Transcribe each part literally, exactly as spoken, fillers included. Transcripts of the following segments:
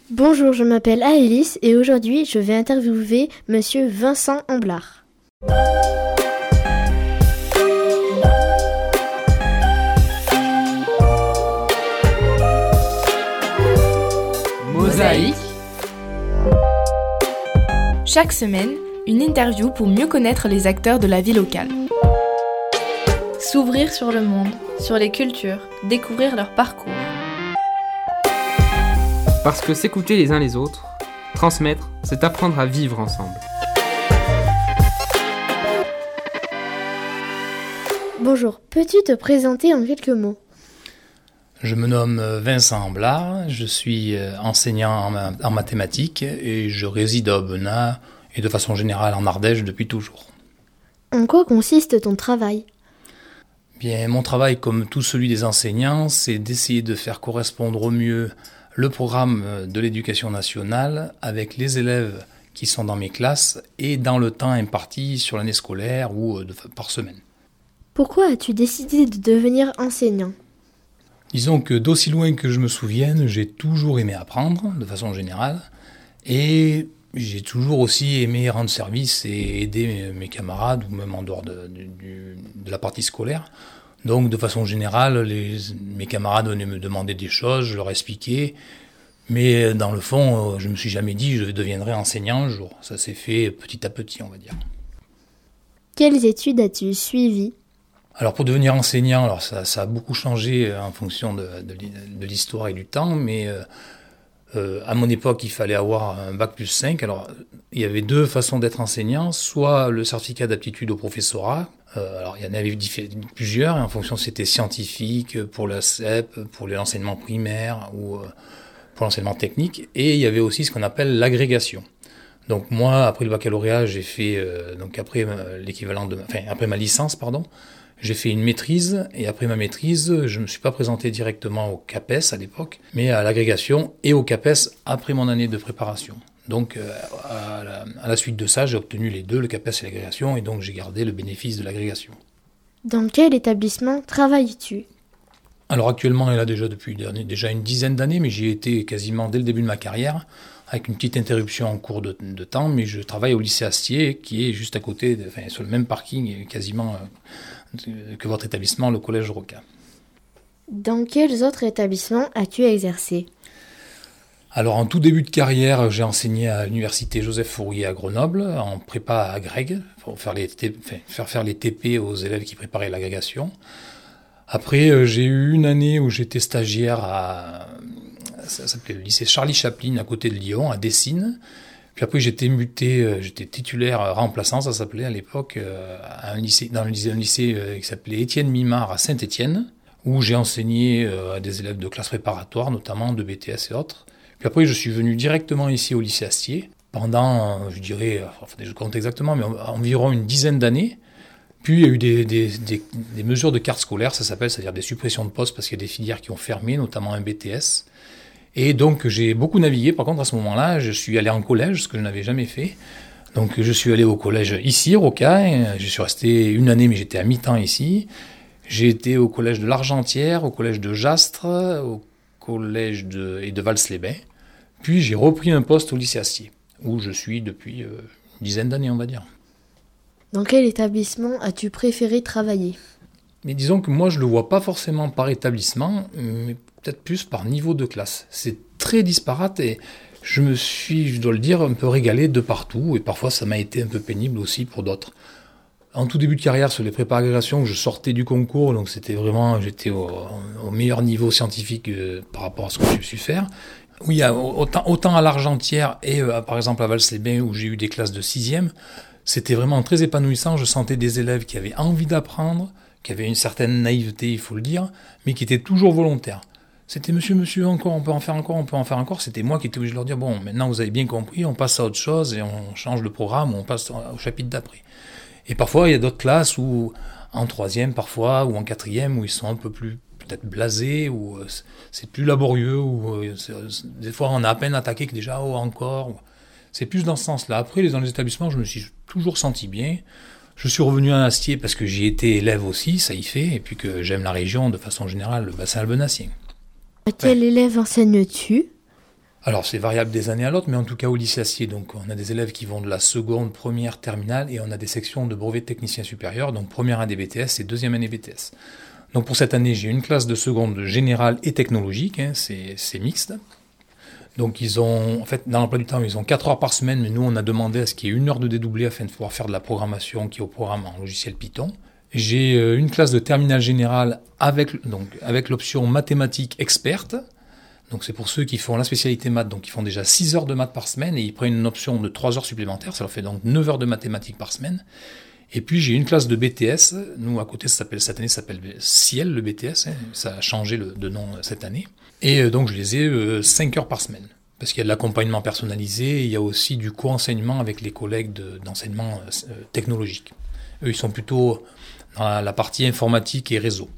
Bonjour, je m'appelle Aélis et aujourd'hui je vais interviewer Monsieur Vincent Amblard. Mosaïque. Chaque semaine, une interview pour mieux connaître les acteurs de la vie locale. S'ouvrir sur le monde, sur les cultures, découvrir leur parcours. Parce que s'écouter les uns les autres, transmettre, c'est apprendre à vivre ensemble. Bonjour, peux-tu te présenter en quelques mots ? Je me nomme Vincent Amblard, je suis enseignant en, ma- en mathématiques et je réside à Aubenas et de façon générale en Ardèche depuis toujours. En quoi consiste ton travail ? Bien, mon travail, comme tout celui des enseignants, c'est d'essayer de faire correspondre au mieux le programme de l'éducation nationale avec les élèves qui sont dans mes classes et dans le temps imparti sur l'année scolaire ou de, par semaine. Pourquoi as-tu décidé de devenir enseignant ? Disons que d'aussi loin que je me souvienne, j'ai toujours aimé apprendre, de façon générale, et j'ai toujours aussi aimé rendre service et aider mes camarades, ou même en dehors de, de, de la partie scolaire. Donc, de façon générale, les, mes camarades venaient me demander des choses, je leur expliquais, mais dans le fond, je ne me suis jamais dit je deviendrai enseignant un jour. Ça s'est fait petit à petit, on va dire. Quelles études as-tu suivies ? Alors pour devenir enseignant, alors ça, ça a beaucoup changé en fonction de, de, de l'histoire et du temps, mais euh, euh, à mon époque, il fallait avoir un bac plus cinq. Alors il y avait deux façons d'être enseignant, soit le certificat d'aptitude au professorat. Euh, alors il y en avait diffé- plusieurs, et en fonction c'était scientifique, pour la C E P, pour l'enseignement primaire ou euh, pour l'enseignement technique. Et il y avait aussi ce qu'on appelle l'agrégation. Donc moi, après le baccalauréat, j'ai fait euh, donc après euh, l'équivalent de, enfin après ma licence, pardon. J'ai fait une maîtrise, et après ma maîtrise, je ne me suis pas présenté directement au CAPES à l'époque, mais à l'agrégation et au CAPES après mon année de préparation. Donc, euh, à, la, à la suite de ça, j'ai obtenu les deux, le CAPES et l'agrégation, et donc j'ai gardé le bénéfice de l'agrégation. Dans quel établissement travailles-tu ? Alors actuellement, elle a déjà depuis déjà une dizaine d'années, mais j'y ai été quasiment dès le début de ma carrière, avec une petite interruption en cours de, de temps, mais je travaille au lycée Astier, qui est juste à côté, de, enfin, sur le même parking, quasiment... Euh, que votre établissement, le Collège Roca. Dans quels autres établissements as-tu exercé ? Alors, en tout début de carrière, j'ai enseigné à l'université Joseph Fourier à Grenoble, en prépa à grec, pour faire, les T P, enfin, faire faire les T P aux élèves qui préparaient l'agrégation. Après, j'ai eu une année où j'étais stagiaire à, ça s'appelait le lycée Charlie Chaplin, à côté de Lyon, à Dessines. Puis après, j'étais muté, euh, j'étais titulaire euh, remplaçant, ça s'appelait à l'époque, euh, à un lycée, dans un lycée, un lycée euh, qui s'appelait Étienne Mimard à Saint-Étienne, où j'ai enseigné euh, à des élèves de classe préparatoire, notamment de B T S et autres. Puis après, je suis venu directement ici au lycée Astier, pendant, euh, je dirais, enfin, je compte exactement, mais environ une dizaine d'années. Puis il y a eu des, des, des, des mesures de carte scolaire, ça s'appelle, c'est-à-dire des suppressions de postes, parce qu'il y a des filières qui ont fermé, notamment un B T S. Et donc j'ai beaucoup navigué, par contre à ce moment-là, je suis allé en collège, ce que je n'avais jamais fait. Donc je suis allé au collège ici, Roca, je suis resté une année, mais j'étais à mi-temps ici. J'ai été au collège de l'Argentière, au collège de Jastres, au collège de, et de Vals-les-Bains. Puis j'ai repris un poste au lycée Astier, où je suis depuis euh, une dizaine d'années, on va dire. Dans quel établissement as-tu préféré travailler ? Mais disons que moi je le vois pas forcément par établissement, mais peut-être plus par niveau de classe. C'est très disparate et je me suis, je dois le dire, un peu régalé de partout et parfois ça m'a été un peu pénible aussi pour d'autres. En tout début de carrière sur les prépa agrégations, je sortais du concours, donc c'était vraiment, j'étais au, au meilleur niveau scientifique euh, par rapport à ce que j'ai su faire. Oui, il y a autant, autant à l'Argentière et euh, par exemple à Vals-les-Bains où j'ai eu des classes de sixième, c'était vraiment très épanouissant. Je sentais des élèves qui avaient envie d'apprendre, qui avaient une certaine naïveté, il faut le dire, mais qui étaient toujours volontaires. C'était monsieur, monsieur, encore, on peut en faire encore, on peut en faire encore. C'était moi qui étais obligé de leur dire, bon, maintenant vous avez bien compris, on passe à autre chose et on change le programme, ou on passe au chapitre d'après. Et parfois, il y a d'autres classes où, en troisième parfois, ou en quatrième, où ils sont un peu plus peut-être blasés, ou c'est plus laborieux, ou des fois on a à peine attaqué que déjà, oh, encore. C'est plus dans ce sens-là. Après, dans les établissements, je me suis toujours senti bien. Je suis revenu à Astier parce que j'y étais élève aussi, ça y fait, et puis que j'aime la région de façon générale, le bassin albenassien. À quel élève enseignes-tu ? Alors c'est variable des années à l'autre, mais en tout cas au lycée Astier, donc on a des élèves qui vont de la seconde, première, terminale, et on a des sections de brevet de technicien supérieur, donc première année B T S et deuxième année B T S. Donc pour cette année, j'ai une classe de seconde générale et technologique, hein, c'est, c'est mixte. Donc ils ont, en fait, dans l'emploi du temps, ils ont quatre heures par semaine, mais nous on a demandé à ce qu'il y ait une heure de dédoublé afin de pouvoir faire de la programmation qui est au programme en logiciel Python. J'ai une classe de terminale générale avec, donc, avec l'option mathématiques experte. Donc c'est pour ceux qui font la spécialité maths, donc ils font déjà six heures de maths par semaine et ils prennent une option de trois heures supplémentaires, ça leur fait donc neuf heures de mathématiques par semaine. Et puis j'ai une classe de B T S, nous à côté ça s'appelle, cette année ça s'appelle Ciel le B T S, hein, ça a changé le, de nom cette année. Et euh, donc je les ai euh, cinq heures par semaine, parce qu'il y a de l'accompagnement personnalisé et il y a aussi du co-enseignement avec les collègues de, d'enseignement euh, technologique. Eux ils sont plutôt dans la partie informatique et réseau.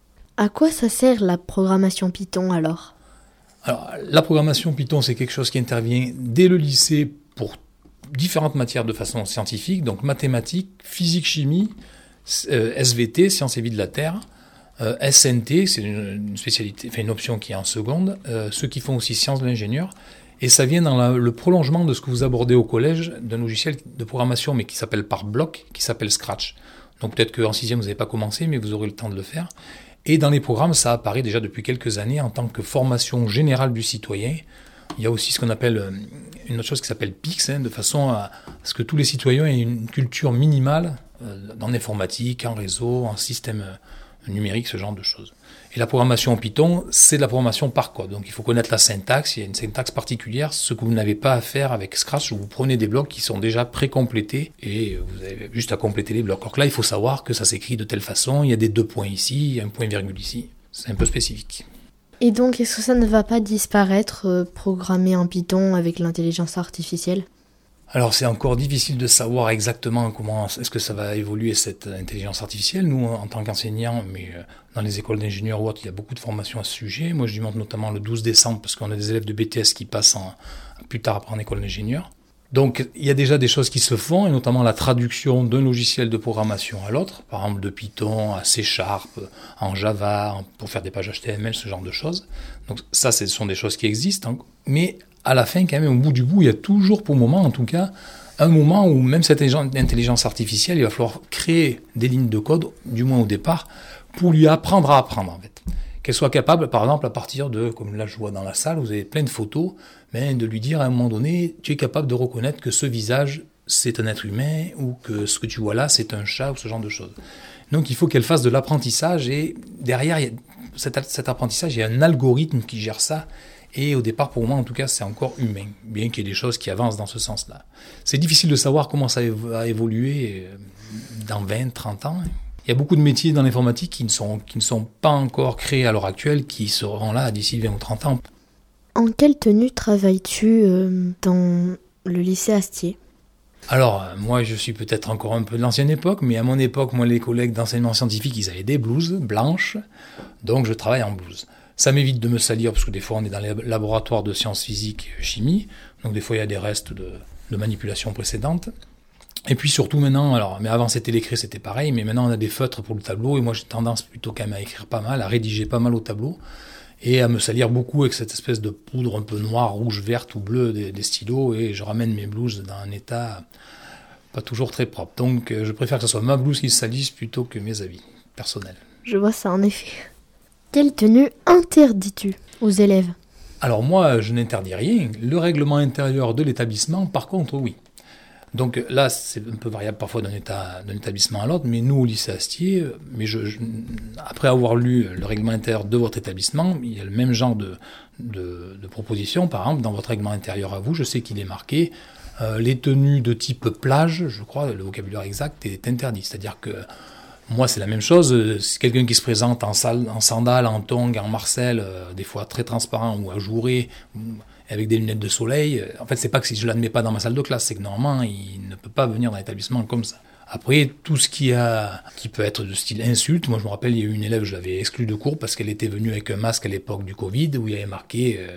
À quoi ça sert la programmation Python alors ? Alors, la programmation Python, c'est quelque chose qui intervient dès le lycée pour différentes matières de façon scientifique, donc mathématiques, physique, chimie, euh, S V T, sciences et vie de la Terre, euh, S N T, c'est une, une spécialité, enfin une option qui est en seconde, euh, ceux qui font aussi sciences de l'ingénieur, et ça vient dans la, le prolongement de ce que vous abordez au collège, d'un logiciel de programmation, mais qui s'appelle par bloc, qui s'appelle Scratch. Donc peut-être qu'en sixième, vous n'avez pas commencé, mais vous aurez le temps de le faire. Et dans les programmes, ça apparaît déjà depuis quelques années en tant que formation générale du citoyen. Il y a aussi ce qu'on appelle une autre chose qui s'appelle P I X, hein, de façon à ce que tous les citoyens aient une culture minimale euh, dans l'informatique, en réseau, en système numérique, ce genre de choses. Et la programmation en Python, c'est de la programmation par code. Donc il faut connaître la syntaxe, il y a une syntaxe particulière, ce que vous n'avez pas à faire avec Scratch, où vous prenez des blocs qui sont déjà pré-complétés et vous avez juste à compléter les blocs. Alors que là, il faut savoir que ça s'écrit de telle façon, il y a des deux points ici, il y a un point virgule ici. C'est un peu spécifique. Et donc, est-ce que ça ne va pas disparaître, euh, programmer en Python avec l'intelligence artificielle ? Alors c'est encore difficile de savoir exactement comment est-ce que ça va évoluer cette intelligence artificielle. Nous, en tant qu'enseignants, mais dans les écoles d'ingénieurs ou autres, il y a beaucoup de formations à ce sujet. Moi, je demande notamment le douze décembre parce qu'on a des élèves de B T S qui passent en, plus tard après en école d'ingénieurs. Donc il y a déjà des choses qui se font, et notamment la traduction d'un logiciel de programmation à l'autre, par exemple de Python à C Sharp, en Java, pour faire des pages H T M L, ce genre de choses. Donc ça, ce sont des choses qui existent, mais à la fin, quand même, au bout du bout, il y a toujours, pour le moment en tout cas, un moment où même cette intelligence artificielle, il va falloir créer des lignes de code, du moins au départ, pour lui apprendre à apprendre, en fait. Qu'elle soit capable, par exemple, à partir de, comme là je vois dans la salle, vous avez plein de photos, mais de lui dire à un moment donné, tu es capable de reconnaître que ce visage, c'est un être humain, ou que ce que tu vois là, c'est un chat, ou ce genre de choses. Donc il faut qu'elle fasse de l'apprentissage, et derrière il y a cet, cet apprentissage, il y a un algorithme qui gère ça. Et au départ, pour moi, en tout cas, c'est encore humain, bien qu'il y ait des choses qui avancent dans ce sens-là. C'est difficile de savoir comment ça va évoluer dans vingt, trente ans. Il y a beaucoup de métiers dans l'informatique qui ne sont, qui ne sont pas encore créés à l'heure actuelle, qui seront là d'ici vingt ou trente ans. En quelle tenue travailles-tu euh, dans le lycée Astier ? Alors, moi, je suis peut-être encore un peu de l'ancienne époque, mais à mon époque, moi, les collègues d'enseignement scientifique, ils avaient des blouses blanches, donc je travaille en blouse. Ça m'évite de me salir, parce que des fois, on est dans les laboratoires de sciences physiques et chimie, donc des fois, il y a des restes de, de manipulations précédentes. Et puis surtout maintenant, alors, mais avant c'était l'écrit, c'était pareil, mais maintenant on a des feutres pour le tableau, et moi j'ai tendance plutôt quand même à écrire pas mal, à rédiger pas mal au tableau, et à me salir beaucoup avec cette espèce de poudre un peu noire, rouge, verte ou bleue des, des stylos, et je ramène mes blouses dans un état pas toujours très propre. Donc je préfère que ce soit ma blouse qui se salisse plutôt que mes habits personnels. Je vois ça en effet. Quelle tenue interdis-tu aux élèves ? Alors moi, je n'interdis rien. Le règlement intérieur de l'établissement, par contre, oui. Donc là, c'est un peu variable parfois d'un, état, d'un établissement à l'autre, mais nous, au lycée Astier, mais je, je, après avoir lu le règlement intérieur de votre établissement, il y a le même genre de, de, de proposition. Par exemple, dans votre règlement intérieur à vous, je sais qu'il est marqué euh, les tenues de type plage, je crois, le vocabulaire exact est interdit. C'est-à-dire que moi, c'est la même chose. C'est quelqu'un qui se présente en, salle, en sandales, en tongs, en marcel, euh, des fois très transparent ou ajouré, avec des lunettes de soleil. En fait, c'est pas que si je l'admets pas dans ma salle de classe, c'est que normalement, il ne peut pas venir dans l'établissement comme ça. Après, tout ce qui a, qui peut être de style insulte, moi je me rappelle, il y a eu une élève, je l'avais exclue de cours parce qu'elle était venue avec un masque à l'époque du Covid, où il y avait marqué, euh,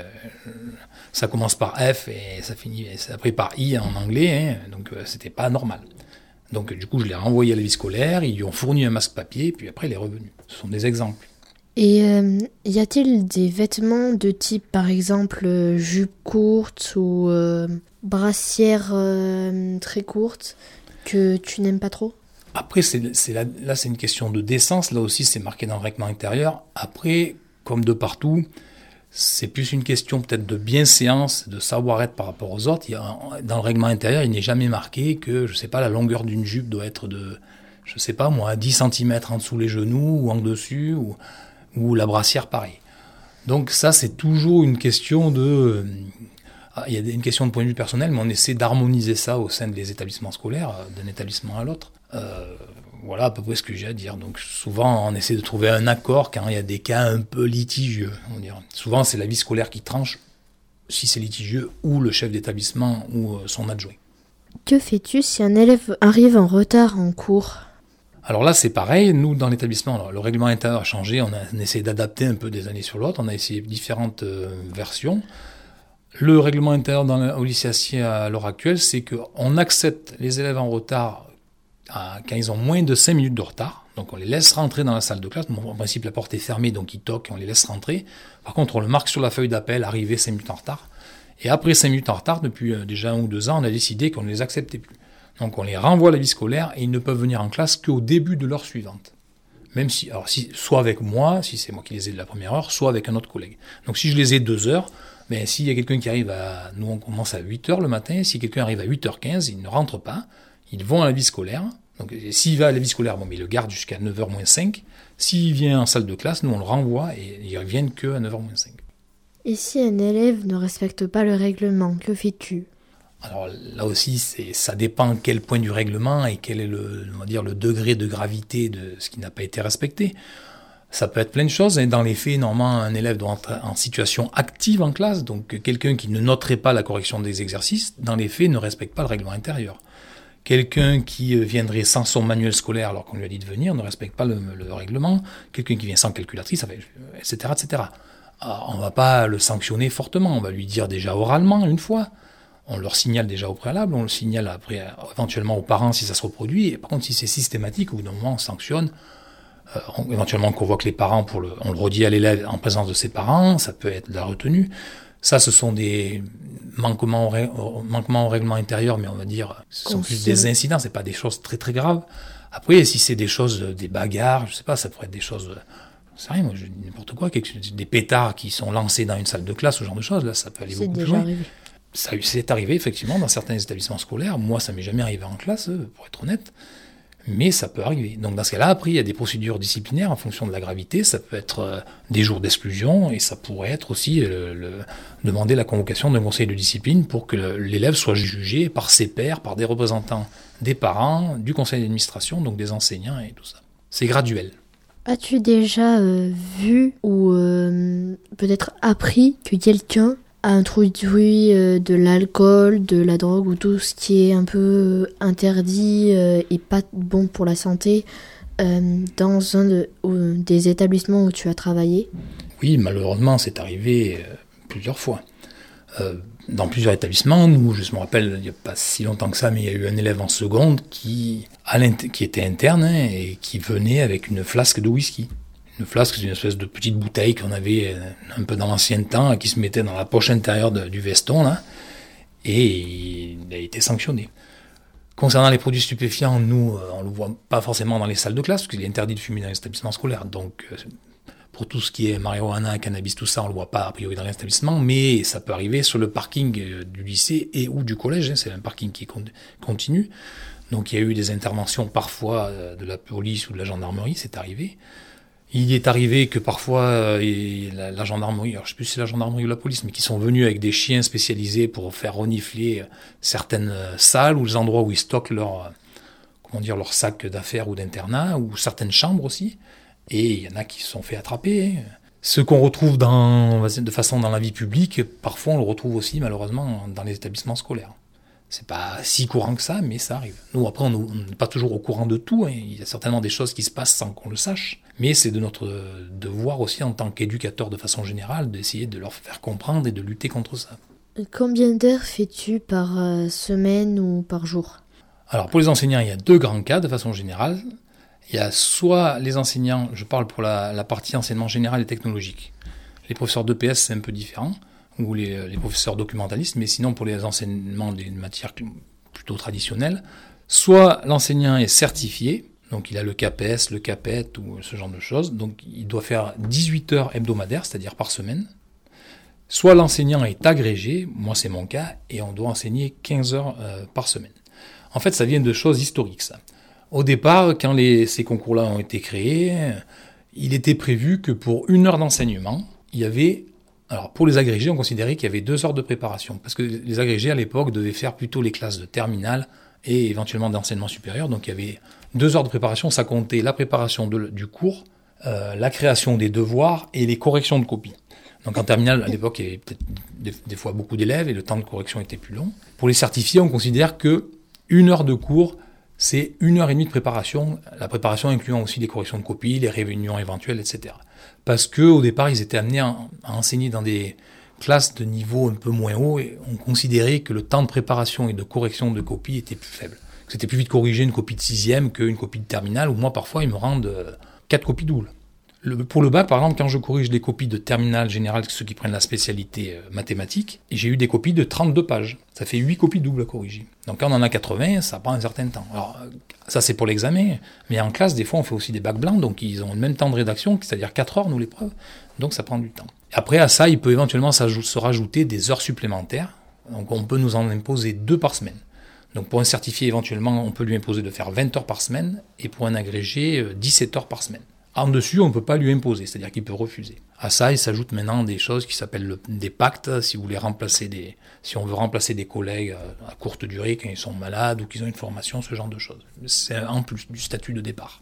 ça commence par F et ça finit, après par I en anglais, hein, donc euh, c'était pas normal. Donc du coup, je l'ai renvoyé à la vie scolaire, ils lui ont fourni un masque papier, puis après, elle est revenue. Ce sont des exemples. Et euh, y a-t-il des vêtements de type, par exemple, euh, jupe courte ou euh, brassière euh, très courte que tu n'aimes pas trop ? Après, c'est, c'est là, là, c'est une question de décence. Là aussi, c'est marqué dans le règlement intérieur. Après, comme de partout, c'est plus une question peut-être de bienséance, de savoir-être par rapport aux autres. Il y a, dans le règlement intérieur, il n'est jamais marqué que, je sais pas, la longueur d'une jupe doit être de, je sais pas moi, dix centimètres en dessous les genoux ou en dessus, ou, ou la brassière pareil. Donc ça, c'est toujours une question de... Il y a une question de point de vue personnel, mais on essaie d'harmoniser ça au sein des établissements scolaires, d'un établissement à l'autre. Euh, voilà à peu près ce que j'ai à dire. Donc souvent, on essaie de trouver un accord quand il y a des cas un peu litigieux. On dirait. Souvent, c'est la vie scolaire qui tranche, si c'est litigieux, ou le chef d'établissement ou son adjoint. Que fais-tu si un élève arrive en retard en cours ? Alors là, c'est pareil. Nous, dans l'établissement, alors, le règlement intérieur a changé. On a, on a essayé d'adapter un peu des années sur l'autre. On a essayé différentes euh, versions. Le règlement intérieur dans le, au lycée Acier à l'heure actuelle, c'est qu'on accepte les élèves en retard à, quand ils ont moins de cinq minutes de retard. Donc on les laisse rentrer dans la salle de classe. Bon, en principe, la porte est fermée, donc ils toquent et on les laisse rentrer. Par contre, on le marque sur la feuille d'appel, arrivé cinq minutes en retard. Et après cinq minutes en retard, depuis euh, déjà un ou deux ans, on a décidé qu'on ne les acceptait plus. Donc on les renvoie à la vie scolaire et ils ne peuvent venir en classe qu'au début de l'heure suivante. Même si, alors si, soit avec moi, si c'est moi qui les ai de la première heure, soit avec un autre collègue. Donc si je les ai deux heures, ben, s'il y a quelqu'un qui arrive à... Nous, on commence à huit heures le matin. Si quelqu'un arrive à huit heures quinze, ils ne rentrent pas. Ils vont à la vie scolaire. Donc, s'il va à la vie scolaire, bon, mais il le garde jusqu'à neuf heures moins cinq. S'il vient en salle de classe, nous, on le renvoie et ils reviennent qu'à neuf heures moins cinq. Et si un élève ne respecte pas le règlement, que fais-tu ? Alors là aussi, c'est, ça dépend quel point du règlement et quel est le, on va dire, le degré de gravité de ce qui n'a pas été respecté. Ça peut être plein de choses. Et dans les faits, normalement, un élève doit entrer en situation active en classe. Donc, quelqu'un qui ne noterait pas la correction des exercices, dans les faits, ne respecte pas le règlement intérieur. Quelqu'un qui viendrait sans son manuel scolaire alors qu'on lui a dit de venir ne respecte pas le, le règlement. Quelqu'un qui vient sans calculatrice, et cetera, et cetera. Alors, on ne va pas le sanctionner fortement. On va lui dire déjà oralement une fois. On leur signale déjà au préalable. On le signale après, éventuellement aux parents si ça se reproduit. Et par contre, si c'est systématique, au bout d'un moment, on sanctionne. Euh, on, éventuellement on convoque les parents pour le, on le redit à l'élève en présence de ses parents, ça peut être de la retenue. Ça, ce sont des manquements au, ré, manquements au règlement intérieur, mais on va dire, ce sont plus des incidents, c'est pas des choses très très graves. Après, si c'est des choses, des bagarres, je sais pas, ça pourrait être des choses, c'est rien, moi, je dis n'importe quoi, des pétards qui sont lancés dans une salle de classe, ce genre de choses, là, ça peut aller c'est beaucoup plus déjà loin. Arrivé. Ça, c'est arrivé effectivement dans certains établissements scolaires. Moi, ça m'est jamais arrivé en classe, pour être honnête. Mais ça peut arriver. Donc dans ce cas-là, après, il y a des procédures disciplinaires en fonction de la gravité. Ça peut être euh, des jours d'exclusion et ça pourrait être aussi le, le, demander la convocation d'un conseil de discipline pour que le, l'élève soit jugé par ses pairs, par des représentants des parents, du conseil d'administration, donc des enseignants et tout ça. C'est graduel. As-tu déjà euh, vu ou euh, peut-être appris que quelqu'un a introduit euh, de l'alcool, de la drogue ou tout ce qui est un peu euh, interdit euh, et pas bon pour la santé euh, dans un de, ou, des établissements où tu as travaillé ? Oui, malheureusement, c'est arrivé euh, plusieurs fois. Euh, dans plusieurs établissements, nous, je me rappelle, il n'y a pas si longtemps que ça, mais il y a eu un élève en seconde qui, à qui était interne hein, et qui venait avec une flasque de whisky. Une flasque, c'est une espèce de petite bouteille qu'on avait un peu dans l'ancien temps, qui se mettait dans la poche intérieure de, du veston, là, et il a été sanctionné. Concernant les produits stupéfiants, nous, on ne le voit pas forcément dans les salles de classe, parce qu'il est interdit de fumer dans les établissements scolaires. Donc, pour tout ce qui est marijuana, cannabis, tout ça, on ne le voit pas a priori dans l'établissement, mais ça peut arriver sur le parking du lycée et ou du collège, hein, c'est un parking qui continue. Donc, il y a eu des interventions parfois de la police ou de la gendarmerie, c'est arrivé. Il est arrivé que parfois, euh, la, la gendarmerie, alors je ne sais plus si c'est la gendarmerie ou la police, mais qui sont venus avec des chiens spécialisés pour faire renifler certaines salles ou les endroits où ils stockent leur, comment dire, leur sac d'affaires ou d'internat, ou certaines chambres aussi. Et il y en a qui se sont fait attraper. Ce qu'on retrouve dans, de façon dans la vie publique, parfois on le retrouve aussi malheureusement dans les établissements scolaires. C'est pas si courant que ça, mais ça arrive. Nous, après, on n'est pas toujours au courant de tout. Hein. Il y a certainement des choses qui se passent sans qu'on le sache. Mais c'est de notre devoir aussi, en tant qu'éducateur de façon générale, d'essayer de leur faire comprendre et de lutter contre ça. Combien d'heures fais-tu par euh, semaine ou par jour ? Alors, pour les enseignants, il y a deux grands cas de façon générale. Il y a soit les enseignants, je parle pour la, la partie enseignement général et technologique. Les professeurs d'E P S, c'est un peu différent, ou les, les professeurs documentalistes, mais sinon pour les enseignements des matières plutôt traditionnelles, soit l'enseignant est certifié, donc il a le C A P E S, le C A P E T ou ce genre de choses, donc il doit faire dix-huit heures hebdomadaires, c'est-à-dire par semaine. Soit l'enseignant est agrégé, moi c'est mon cas, et on doit enseigner quinze heures euh, par semaine. En fait, ça vient de choses historiques, ça. Au départ, quand les, ces concours-là ont été créés, il était prévu que pour une heure d'enseignement, il y avait... Alors, pour les agrégés, on considérait qu'il y avait deux heures de préparation, parce que les agrégés, à l'époque, devaient faire plutôt les classes de terminale et éventuellement d'enseignement supérieur. Donc, il y avait deux heures de préparation. Ça comptait la préparation de, du cours, euh, la création des devoirs et les corrections de copies. Donc, en terminale, à l'époque, il y avait peut-être des, des fois beaucoup d'élèves et le temps de correction était plus long. Pour les certifiés, on considère que une heure de cours, c'est une heure et demie de préparation, la préparation incluant aussi les corrections de copies, les réunions éventuelles, et cetera. Parce que au départ, ils étaient amenés à, à enseigner dans des classes de niveau un peu moins haut et on considérait que le temps de préparation et de correction de copies était plus faible. C'était plus vite corriger une copie de sixième qu'une copie de terminale, où moi, parfois, ils me rendent euh, quatre copies doubles. Le, pour le bac, par exemple, quand je corrige les copies de terminale générale, ceux qui prennent la spécialité euh, mathématique, j'ai eu des copies de trente-deux pages. Ça fait huit copies doubles à corriger. Donc quand on en a quatre-vingts, ça prend un certain temps. Alors ça c'est pour l'examen, mais en classe, des fois on fait aussi des bacs blancs, donc ils ont le même temps de rédaction, c'est-à-dire quatre heures, nous, l'épreuve. Donc ça prend du temps. Après, à ça, il peut éventuellement se rajouter des heures supplémentaires. Donc on peut nous en imposer deux par semaine. Donc pour un certifié, éventuellement, on peut lui imposer de faire vingt heures par semaine, et pour un agrégé, dix-sept heures par semaine. En dessus, on ne peut pas lui imposer, c'est-à-dire qu'il peut refuser. À ça, il s'ajoute maintenant des choses qui s'appellent le, des pactes, si vous voulez remplacer des, si on veut remplacer des collègues à courte durée quand ils sont malades ou qu'ils ont une formation, ce genre de choses. C'est en plus du statut de départ.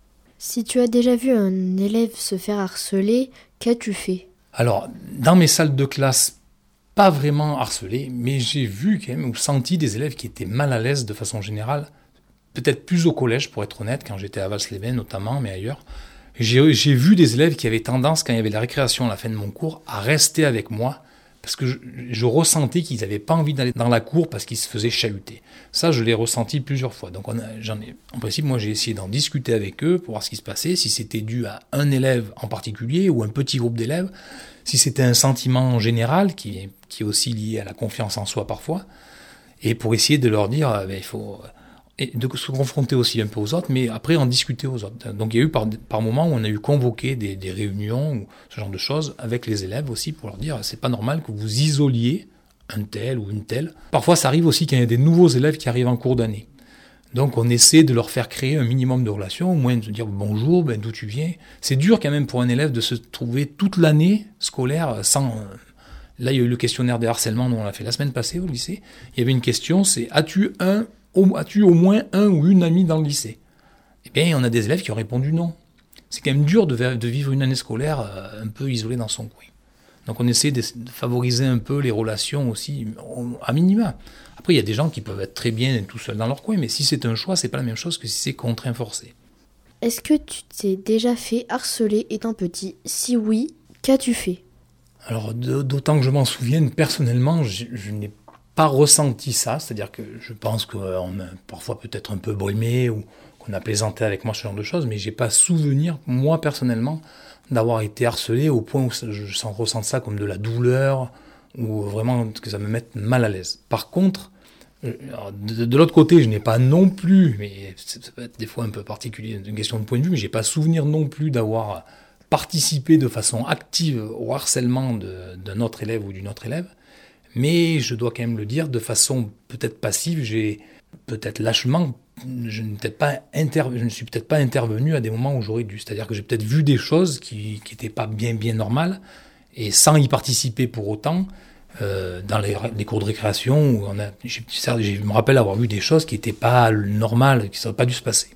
Si tu as déjà vu un élève se faire harceler, qu'as-tu fait ? Alors, dans mes salles de classe, pas vraiment harcelé, mais j'ai vu quand même ou senti des élèves qui étaient mal à l'aise de façon générale, peut-être plus au collège pour être honnête, quand j'étais à Vals-les-Bains notamment, mais ailleurs. J'ai, j'ai vu des élèves qui avaient tendance, quand il y avait la récréation à la fin de mon cours, à rester avec moi, parce que je, je ressentais qu'ils n'avaient pas envie d'aller dans la cour parce qu'ils se faisaient chahuter. Ça, je l'ai ressenti plusieurs fois. Donc, on a, j'en ai, en principe, moi, j'ai essayé d'en discuter avec eux pour voir ce qui se passait, si c'était dû à un élève en particulier ou un petit groupe d'élèves, si c'était un sentiment général qui est, qui est aussi lié à la confiance en soi parfois, et pour essayer de leur dire, ben, il faut... et de se confronter aussi un peu aux autres, mais après en discuter aux autres. Donc il y a eu par, par moments où on a eu convoqué des, des réunions ou ce genre de choses avec les élèves aussi pour leur dire c'est pas normal que vous isoliez un tel ou une telle. Parfois ça arrive aussi qu'il y a des nouveaux élèves qui arrivent en cours d'année. Donc on essaie de leur faire créer un minimum de relations, au moins de dire bonjour, ben, d'où tu viens. C'est dur quand même pour un élève de se trouver toute l'année scolaire sans... Là il y a eu le questionnaire de harcèlement dont on l'a fait la semaine passée au lycée. Il y avait une question, c'est as-tu un As-tu au moins un ou une amie dans le lycée ? Eh bien, on a des élèves qui ont répondu non. C'est quand même dur de, de vivre une année scolaire euh, un peu isolée dans son coin. Donc on essaie de, de favoriser un peu les relations aussi, à minima. Après, il y a des gens qui peuvent être très bien tout seuls dans leur coin, mais si c'est un choix, c'est pas la même chose que si c'est contraint forcé. Est-ce que tu t'es déjà fait harceler étant petit ? Si oui, qu'as-tu fait ? Alors, d'autant que je m'en souvienne, personnellement, je, je n'ai pas ressenti ça, c'est-à-dire que je pense qu'on a parfois peut-être un peu brimé ou qu'on a plaisanté avec moi, ce genre de choses, mais j'ai pas souvenir, moi personnellement, d'avoir été harcelé au point où je sens, ressens ça comme de la douleur ou vraiment que ça me mette mal à l'aise. Par contre, de, de l'autre côté, je n'ai pas non plus, mais ça peut être des fois un peu particulier, une question de point de vue, mais j'ai pas souvenir non plus d'avoir participé de façon active au harcèlement de, d'un autre élève ou d'une autre élève. Mais je dois quand même le dire, de façon peut-être passive, j'ai peut-être lâchement, je, peut-être pas inter, je ne suis peut-être pas intervenu à des moments où j'aurais dû. C'est-à-dire que j'ai peut-être vu des choses qui n'étaient pas bien, bien normales, et sans y participer pour autant, euh, dans les, les cours de récréation, où on a, j'ai, je me rappelle avoir vu des choses qui n'étaient pas normales, qui n'auraient pas dû se passer.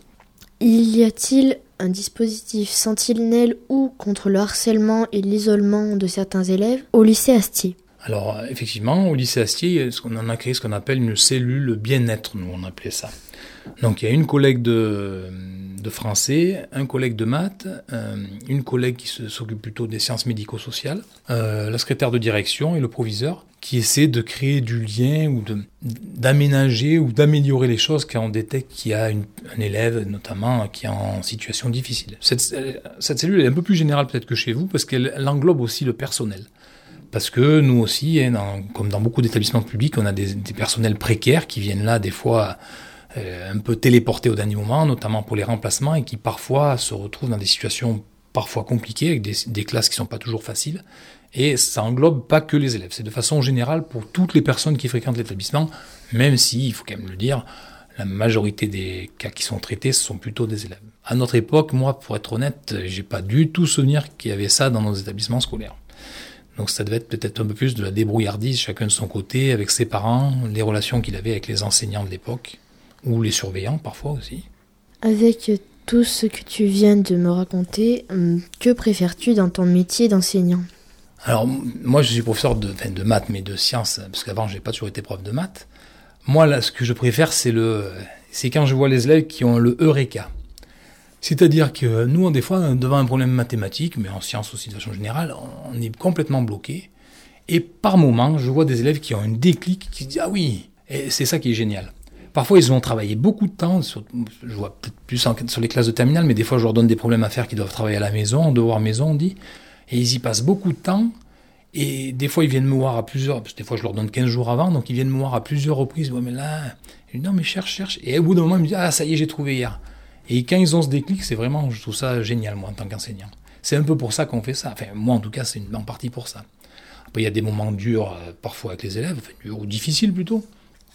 Y a-t-il un dispositif sentinelle ou contre le harcèlement et l'isolement de certains élèves au lycée Astier ? Alors, effectivement, au lycée Astier, on en a créé ce qu'on appelle une cellule bien-être, nous on appelait ça. Donc, il y a une collègue de, de français, un collègue de maths, euh, une collègue qui se, s'occupe plutôt des sciences médico-sociales, euh, la secrétaire de direction et le proviseur, qui essaie de créer du lien ou de, d'aménager ou d'améliorer les choses quand on détecte qu'il y a une, un élève, notamment, qui est en situation difficile. Cette, cette cellule est un peu plus générale peut-être que chez vous, parce qu'elle elle englobe aussi le personnel. Parce que nous aussi, hein, dans, comme dans beaucoup d'établissements publics, on a des, des personnels précaires qui viennent là des fois euh, un peu téléportés au dernier moment, notamment pour les remplacements, et qui parfois se retrouvent dans des situations parfois compliquées, avec des, des classes qui sont pas toujours faciles. Et ça englobe pas que les élèves, c'est de façon générale pour toutes les personnes qui fréquentent l'établissement, même si, il faut quand même le dire, la majorité des cas qui sont traités, ce sont plutôt des élèves. À notre époque, moi, pour être honnête, j'ai pas du tout souvenir qu'il y avait ça dans nos établissements scolaires. Donc ça devait être peut-être un peu plus de la débrouillardise, chacun de son côté, avec ses parents, les relations qu'il avait avec les enseignants de l'époque, ou les surveillants parfois aussi. Avec tout ce que tu viens de me raconter, que préfères-tu dans ton métier d'enseignant ? Alors, moi, je suis professeur de, enfin, de maths, mais de sciences, parce qu'avant, j'ai pas toujours été prof de maths. Moi, là, ce que je préfère, c'est le, c'est quand je vois les élèves qui ont le Eureka. C'est-à-dire que nous, des fois, devant un problème mathématique, mais en sciences aussi de façon générale, on est complètement bloqué. Et par moment, je vois des élèves qui ont un déclic, qui se disent « Ah oui !» Et c'est ça qui est génial. Parfois, ils ont travaillé beaucoup de temps, sur, je vois peut-être plus en, sur les classes de terminale, mais des fois, je leur donne des problèmes à faire qu'ils doivent travailler à la maison, en devoir maison, on dit. Et ils y passent beaucoup de temps, et des fois ils viennent me voir à plusieurs, parce que des fois je leur donne quinze jours avant, donc ils viennent me voir à plusieurs reprises, ouais mais là, je dis non mais cherche, cherche, et au bout d'un moment ils me disent ah ça y est j'ai trouvé hier. Et quand ils ont ce déclic, c'est vraiment, je trouve ça génial moi en tant qu'enseignant. C'est un peu pour ça qu'on fait ça, enfin moi en tout cas c'est une, en partie pour ça. Après il y a des moments durs euh, parfois avec les élèves, enfin durs ou difficiles plutôt,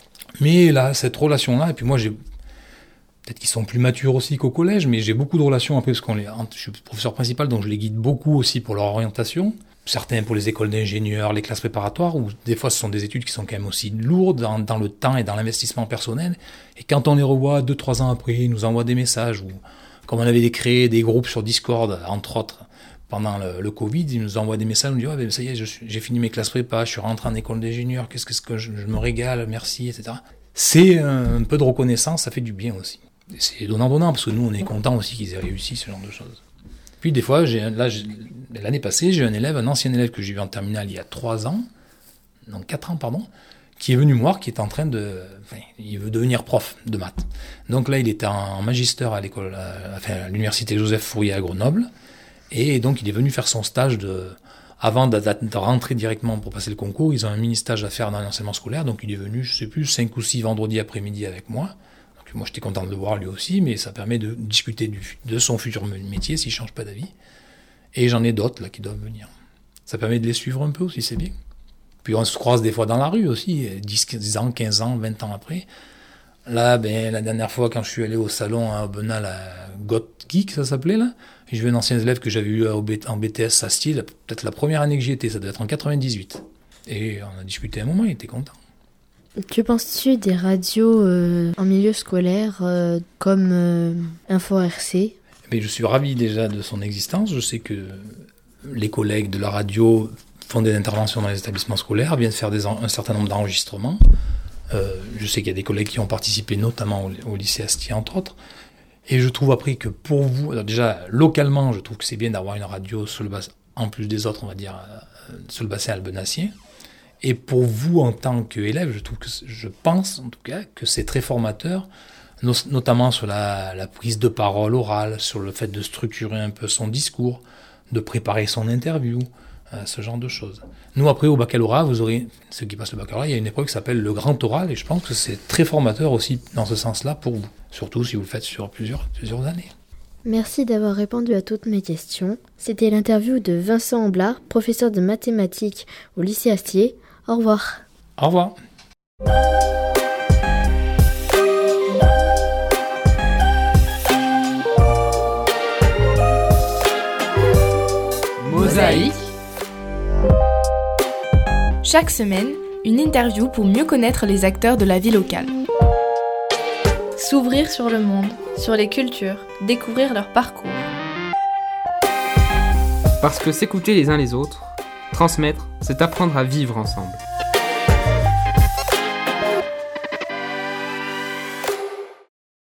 mais là cette relation-là, et puis moi j'ai... Peut-être qu'ils sont plus matures aussi qu'au collège, mais j'ai beaucoup de relations après, parce qu'on les, je suis professeur principal, donc je les guide beaucoup aussi pour leur orientation. Certains pour les écoles d'ingénieurs, les classes préparatoires, où des fois ce sont des études qui sont quand même aussi lourdes dans, dans le temps et dans l'investissement personnel. Et quand on les revoit deux, trois ans après, ils nous envoient des messages, ou comme on avait créé des groupes sur Discord, entre autres, pendant le, le Covid, ils nous envoient des messages, ils nous disent, ah, ben, ça y est, je suis, j'ai fini mes classes prépa, je suis rentré en école d'ingénieur, qu'est-ce que, ce que je, je me régale, merci, et cetera. C'est un, un peu de reconnaissance, ça fait du bien aussi. C'est donnant-donnant, parce que nous, on est contents aussi qu'ils aient réussi ce genre de choses. Puis des fois, j'ai, là, j'ai, l'année passée, j'ai un élève, un ancien élève que j'ai vu en terminale il y a trois ans, non, quatre ans, pardon, qui est venu me voir, qui est en train de... Enfin, il veut devenir prof de maths. Donc là, il était en magistère à l'école, à, enfin, à l'université Joseph Fourier à Grenoble, et donc il est venu faire son stage de... Avant de, de, de rentrer directement pour passer le concours, ils ont un mini-stage à faire dans l'enseignement scolaire, donc il est venu, je sais plus, cinq ou six vendredis après-midi avec moi. Moi, j'étais content de le voir lui aussi, mais ça permet de discuter du, de son futur métier s'il ne change pas d'avis. Et j'en ai d'autres là qui doivent venir. Ça permet de les suivre un peu aussi, c'est bien. Puis on se croise des fois dans la rue aussi, dix ans, quinze ans, vingt ans après. Là, ben, la dernière fois, quand je suis allé au salon à Aubenas, la Goth Geek, ça s'appelait, là, et j'ai vu un ancien élève que j'avais eu en B T S à Style, peut-être la première année que j'y étais, ça devait être en quatre-vingt-dix-huit. Et on a discuté un moment, il était content. Que penses-tu des radios euh, en milieu scolaire euh, comme euh, Info R C ? Mais je suis ravi déjà de son existence. Je sais que les collègues de la radio font des interventions dans les établissements scolaires, viennent faire des en- un certain nombre d'enregistrements. Euh, je sais qu'il y a des collègues qui ont participé, notamment au, au lycée Astier, entre autres. Et je trouve après que pour vous, alors déjà localement, je trouve que c'est bien d'avoir une radio sur le bassin, en plus des autres, on va dire, euh, sur le bassin albenassien. Et pour vous, en tant qu'élève, je trouve que, je pense en tout cas, que c'est très formateur, no- notamment sur la, la prise de parole orale, sur le fait de structurer un peu son discours, de préparer son interview, euh, ce genre de choses. Nous, après, au baccalauréat, vous aurez, ceux qui passent le baccalauréat, il y a une épreuve qui s'appelle le grand oral, et je pense que c'est très formateur aussi dans ce sens-là pour vous, surtout si vous le faites sur plusieurs, plusieurs années. Merci d'avoir répondu à toutes mes questions. C'était l'interview de Vincent Amblard, professeur de mathématiques au lycée Astier. Au revoir. Au revoir. Mosaïque. Chaque semaine, une interview pour mieux connaître les acteurs de la vie locale. S'ouvrir sur le monde, sur les cultures, découvrir leur parcours. Parce que s'écouter les uns les autres, transmettre, c'est apprendre à vivre ensemble.